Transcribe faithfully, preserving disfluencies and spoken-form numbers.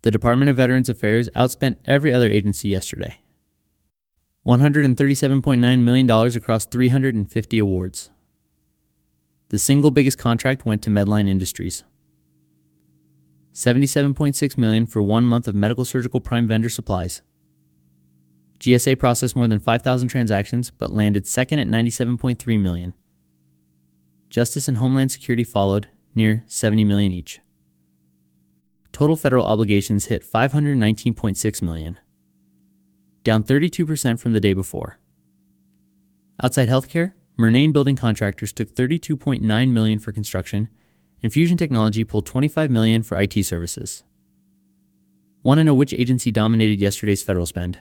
The Department of Veterans Affairs outspent every other agency yesterday. one hundred thirty-seven point nine million dollars across three hundred fifty awards. The single biggest contract went to Medline Industries. seventy-seven point six million dollars for one month of medical surgical prime vendor supplies. G S A processed more than five thousand transactions, but landed second at ninety-seven point three million dollars. Justice and Homeland Security followed, near seventy million dollars each. Total federal obligations hit five hundred nineteen point six million dollars, down thirty-two percent from the day before. Outside healthcare, Murnane Building Contractors took thirty-two point nine million dollars for construction, and Fusion Technology pulled twenty-five million dollars for I T services. Want to know which agency dominated yesterday's federal spend?